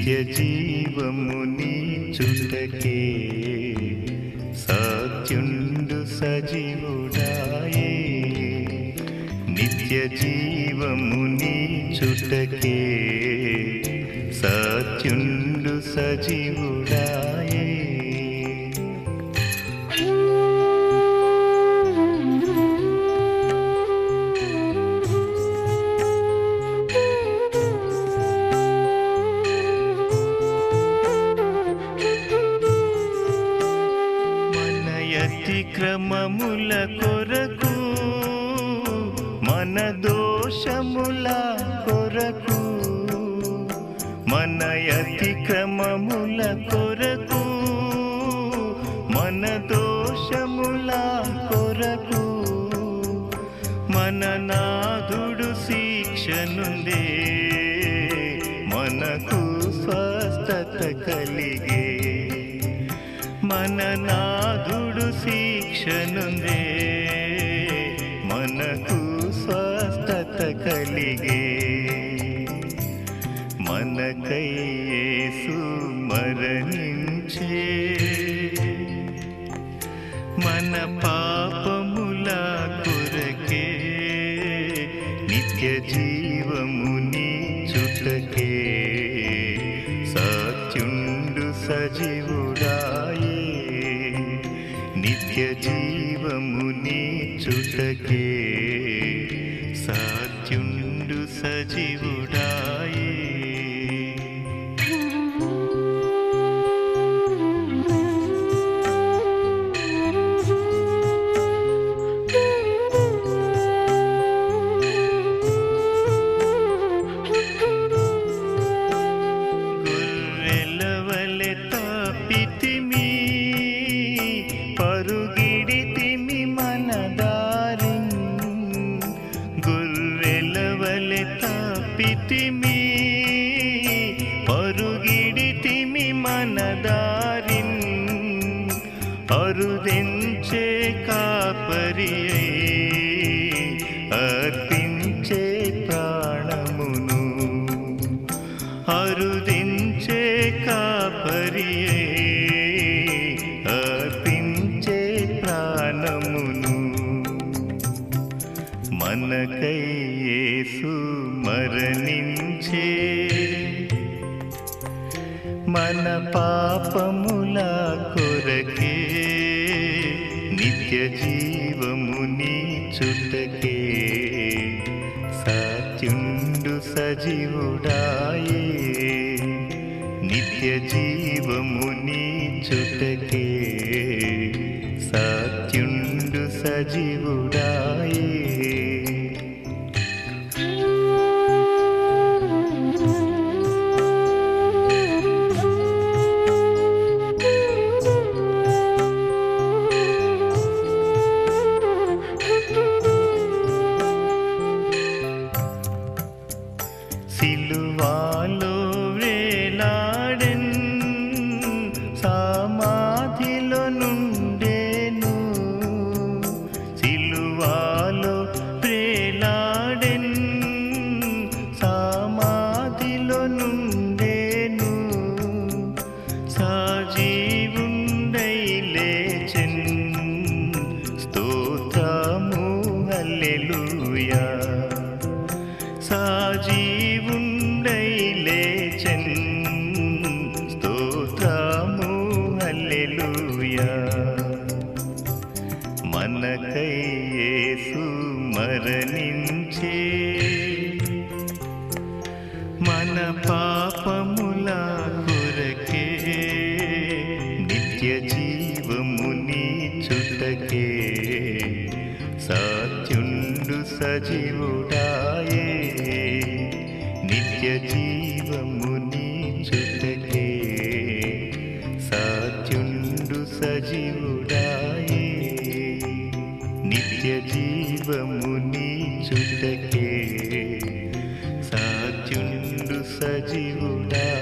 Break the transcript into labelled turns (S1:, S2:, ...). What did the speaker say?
S1: నిత్య జీవముని చుటకే సత్యుండు సజీవుడాయే నిత్య జీవముని చుటకే సత్యుండు సజీవుడాయే అతిక్రమముల కొరకు మన దోషముల కొరకు మన అతిక్రమముల కొరకు మన దోషముల కొరకు మన నాథుడు శిక్షనుందే మనకు స్వస్థత కలిగే మన నాథుడు శిక్షనుందే మనకు స్వస్థత కలిగే మనకై యేసు మరణించే మన పాపముల కొరకే నిత్య జీవముని చుటకే సత్యుండు సజీవుడాయే నిత్య జీవముని చుటకే సత్యుండు సజీవుడాయే గొర్రెలవలె తప్పితిమి పరుగిడితిమి మన దారిన్ గొర్రెలవలె తప్పితిమి పరుగిడితిమి మన దారిన్ అరుదెంచే కాపరి అర్పించే ప్రాణమును అరుదించే కాపరి అర్పించే ప్రాణమును మనకై యేసు మరణించే మన పాపముల కొరకే నిత్య జీవముని చుటకే సత్యుండు సజీవుడాయే నిత్య జీవముని చుటకే సత్యుండు సజీవుడాయే సిలువాలో వేలాడెన్ సమాధిలో నుండేను సిలువాలో వేలాడెన్ సమాధిలో నుండేను సజీవుండై లేచెన్ స్తోత్రము హల్లెలూయా సజీవుండై లేచెన్ స్తోత్రము హల్లెలూయా మనకై యేసు మరణించే మన పాపముల కొరకే నిత్య జీవముని చుటకే సత్యుండు సజీవుడాయే నిత్య జీవముని చుటకే సత్యుండు సజీవుడాయే నిత్య జీవముని చుటకే సత్యుండు సజీవుడా